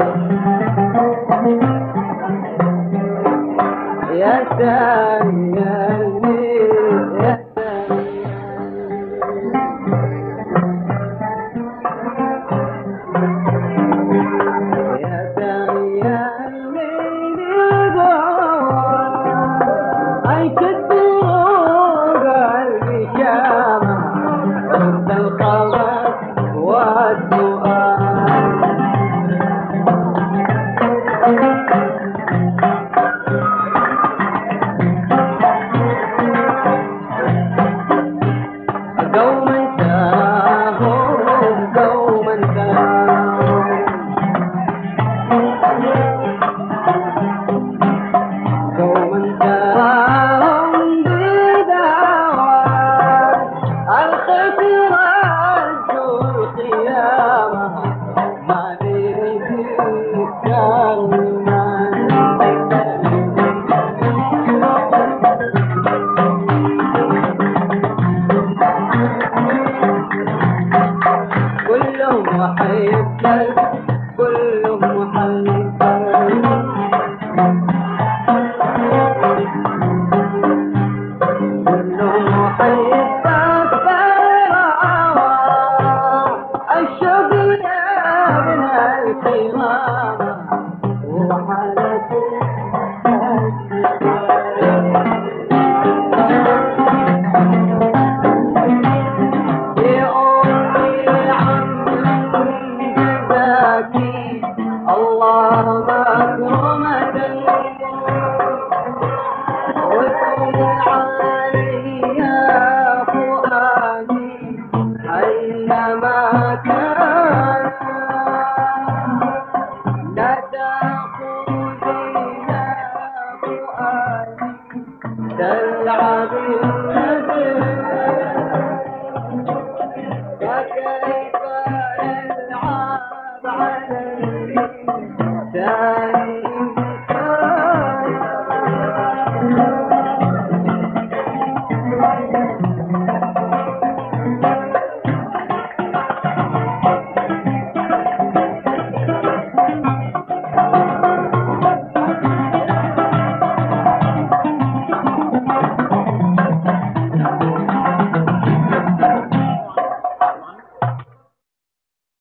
يا سامي يا الليل يا سامي يا الليل عيش الدروب قلبي شامة رد الخبر والسؤال دوما تراهم دوما تراهم دوما تراهم بدعوات الخير رجوا القيامة ما بيدي كرمان كلهم محيبك كلهم محيبك كلهم محيبك فرعوا الشوق يا ابن الكرامة وحالتي الله مكرم